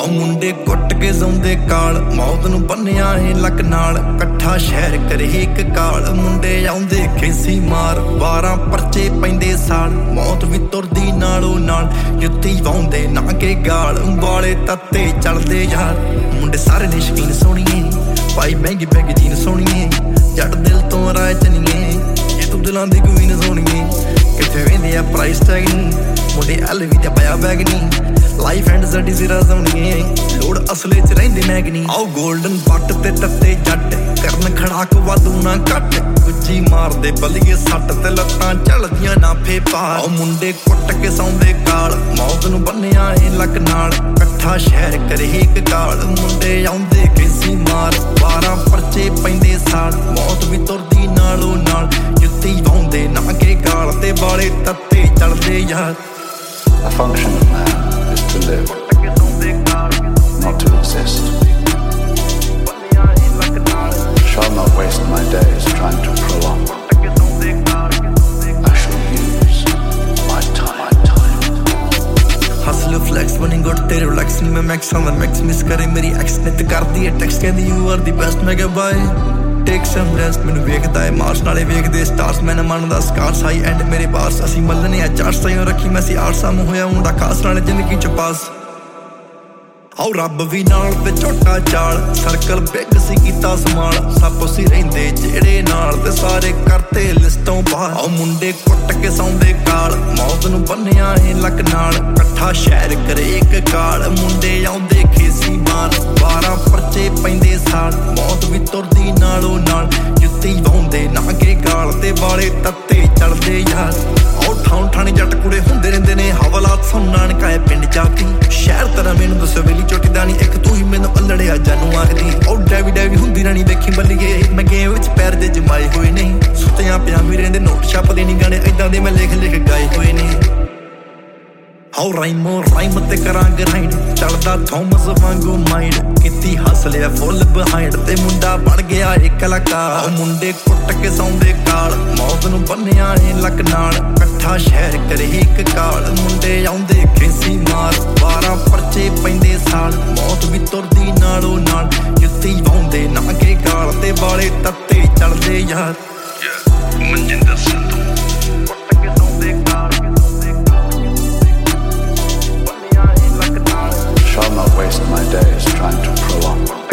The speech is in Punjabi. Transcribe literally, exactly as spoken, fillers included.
ਆਓ ਮੁੰਡੇ ਕੁੱਟ ਕੇ ਜ਼ੌਂਦੇ ਕਾਲ ਮੌਤ ਨੂੰ ਬੰਨਿਆ ਏ ਲੱਕ ਨਾਲ ਇਕੱਠਾ ਸ਼ਹਿਰ ਕਰੇ ਇੱਕ ਕਾਲ ਮੁੰਡੇ ਆਉਂਦੇ ਖੇਸੀ ਮਾਰ ਬਾਰਾਂ ਪਰਚੇ ਪੈਂਦੇ ਸਾਲ ਮੌਤ ਵੀ ਤੁਰਦੀ ਨਾਲੋਂ ਨਾਲ ਜੁੱਤੀ ਵਾਉਂਦੇ ਨਾ ਕੇ ਗਾਲ ਵਾਲੇ ਤੱਤੇ ਚੱਲਦੇ ਯਾਰ ਮੁੰਡੇ ਸਾਰੇ ਨੇ ਸ਼ਕੀਨ ਸੋਹਣੀਏ ਪਾਈ ਮਹਿੰਗੀ ਬੈਗ ਜੀਨ ਸੋਹਣੀਏ ਜੱਟ ਦਿਲ ਤੋਂ ਰਾਏ ਚਨੀਏ ਇਹ ਤੂੰ ਦਿਲਾਂ ਦੀ ਕੁਈਨ ਸੋਹਣੀਏ ਕਿੱਥੇ ਵੇਂਦੇ ਆ ਪ੍ਰਾਈਸ ਟੈਗ ਨੂੰ ਮੁੰਡੇ ਐਲਵੀ ਦਾ ਪਾਇਆ ਬੈਗ ਨਹੀਂ ਲਾਈਫ ਐਂਡ ਸਾਡੀ ਜ਼ਰਾ ਜ਼ੋਨੀਏ ਲੋੜ ਅਸਲੇ ਚ ਰਹਿੰਦੇ ਮੈਗਨੀ ਆਓ ਗੋਲਡਨ ਪੱਟ ਤੇ ਤੱਤੇ ਜੱਟ ਕਰਨ ਖੜਾਕ ਵਾਧੂ ਨਾ ਘੱਟ ਗੁੱਜੀ ਮਾਰਦੇ ਬਲੀਏ ਸੱਟ ਤੇ ਲੱਤਾਂ ਚੱਲਦੀਆਂ ਨਾ ਫੇਪਾ ਆਓ ਮੁੰਡੇ ਕੁੱਟ ਕੇ ਸੌਂਦੇ ਕਾਲ ਮੌਤ ਨੂੰ ਬੰਨਿਆ ਏ ਲੱਕ ਨਾਲ ਇਕੱਠਾ ਸ਼ਹਿਰ ਕਰੇ ਇੱਕ ਕਾਲ ਮੁੰਡੇ ਆਉਂਦੇ ਖੇਸੀ ਮਾਰ ਬਾਰਾਂ ਪਰਚੇ ਪੈਂਦੇ ਸਾਲ ਮੌਤ ਵੀ ਤੁਰਦੀ ਨਾਲੋਂ ਨਾਲ ਜੁੱਤੀ ਵਾਉਂਦੇ ਨਾ ਕੇ ਗਾਲ ਤੇ ਵਾਲੇ ਤੱਤੇ ਚੱਲਦੇ ਯਾਰ The function of man is to live, not to exist. Shall not waste my days trying to prolong. I shall use my time. Hustle flex, winning good तेरे relax नहीं मैं max on the max miss करे मेरी ex ने तो कर दी है text कहती you are the best मैं क्या bye. Take some rest ਮੈਨੂੰ ਵੇਖਦਾ ਏ ਮਾਰਚ ਨਾਲੇ ਵੇਖਦੇ ਸਟਾਰਸ ਮੈਂ ਨਾ ਮੰਨਦਾ ਸਕਾਰਸ ਹਾਈ ਐਂਡ ਮੇਰੇ ਬਾਰਸ ਅਸੀਂ ਮੱਲਨੇ ਆ ਚਾਰ ਸਾਈਆਂ ਰੱਖੀ ਮੈਂ ਸੀ ਆਰਸਾ ਨੂੰ ਹੋਇਆ ਮੁੰਡਾ ਖਾਸ ਨਾਲੇ ਜ਼ਿੰਦਗੀ ਚ ਪਾਸ ਆਓ ਰੱਬ ਵੀ ਨਾਲ ਤੇ ਛੋਟਾ ਚਾਲ ਸਰਕਲ ਬਿੱਗ ਸੀ ਕੀਤਾ ਸਮਾਲ ਸਭ ਅਸੀਂ ਰਹਿੰਦੇ ਜਿਹੜੇ ਨਾਲ ਤੇ ਸਾਰੇ ਕਰਤੇ ਲਿਸਟੋਂ ਬਾਹਰ ਆਓ ਮੁੰਡੇ ਕੁੱਟ ਕੇ ਸੌਂਦੇ ਕਾਲ ਮੌਤ ਨੂੰ ਬੰਨਿਆ ਏ ਲੱਕ ਨਾਲ ਇਕੱਠਾ ਸ਼ਹਿਰ ਕਰੇ ਇੱਕ ਕਾਲ ਮੁੰਡੇ ਆਉਂਦੇ ਖੇਸੀ ਮਾਰ ਬਾਰਾਂ ਪਰਚੇ ਪੈਂਦੇ ਸਾਲ ਮੌਤ ਵੀ ਤੁਰਦੀ ਨਾਲੋਂ ਨਾਲ ਜੁੱਤੀ ਵਾਉਂਦੇ ਨਾ ਕੇ ਗਾਲ ਤੇ ਵਾਲੇ ਤੱਤੇ ਚੱਲਦੇ ਯਾਰ ਆਓ ਠਾਉਂ ਠਾਣੇ ਜੱਟ ਕੁੜੇ ਹੁੰਦੇ ਰਹਿੰਦੇ ਨੇ ਹਵਾਲਾਤ ਸੁਣਨ ਕਾਏ ਪਿੰਡ ਜਾਪੀ ਸ਼ਹਿਰ ਤਰ੍ਹਾਂ ਮੈਨੂੰ ਦੱਸੋ ਵੇਲੀ ਚੋਟੀ ਦਾ ਨਹੀਂ ਇੱਕ ਤੂੰ ਹੀ ਮੈਨੂੰ ਅਲੜਿਆ ਜਾਨੂੰ ਆਖਦੀ ਉਹ ਡੈਵੀ ਡੈਵੀ ਹੁੰਦੀ ਰਾਣੀ ਵੇਖੀ ਬੱਲੀਏ ਮੈਂ ਗੇਮ ਵਿੱਚ ਪੈਰ ਦੇ ਜਮਾਏ ਹੋਏ ਨਹੀਂ ਸੁੱਤਿਆਂ ਪਿਆ ਵੀ ਰਹਿੰਦੇ ਨੋਟ ਛਾਪਦੇ ਨਹੀਂ ਗਾਣੇ ਏਦਾਂ ਦੇ ਮੈਂ ਲਿਖ ਲਿਖ ਗਾਏ ਹੋਏ ਨੇ ਹਾਉ ਰਾਈਮੋ ਰਾਈਮ ਤੇ ਕਰਾਂ ਗਰਾਈਂਡ ਚੱਲਦਾ ਥੋਮਸ ਵਾਂਗੂ ਮਾਈਂਡ ਕਿਤੀ ਹੱਸਲਿਆ ਫੁੱਲ ਬਿਹਾਈਂਡ ਤੇ ਮੁੰਡਾ ਬਣ ਗਿਆ ਏ ਕਲਾਕਾਰ ਮੁੰਡੇ ਕੁੱਟ ਕੇ ਸੌਂਦੇ ਕਾਲ ਮੌਤ ਨੂੰ ਬੰਨਿਆ ਏ ਲੱਕ ਨਾਲ ਇਕੱਠਾ ਸ਼ਹਿਰ ਕਰੇ ਇੱਕ ਕਾਲ ਮੁੰਡੇ ਆਉਂਦੇ ਖੇਸੀ ਮਾਰ ਬਾਰਾਂ ਪਰਚੇ ਪੈਂਦੇ ਸਾਲ ਮੌਤ ਵੀ ਤੁਰਦੀ ਨਾਲੋਂ ਨਾਲ ਜੁੱਤੀ ਵਾਉਂਦੇ ਨਾ ਕੇ ਗਾਲ ਤੇ ਵਾਲੇ ਤੱਤੇ ਚੱਲਦੇ ਯਾਰ ਮਨਜਿੰਦਰ ਸੰਧੂ ਕੁੱਟ ਕੇ ਸੌਂਦੇ ਕਾਲ Shall not waste my days trying to prolong.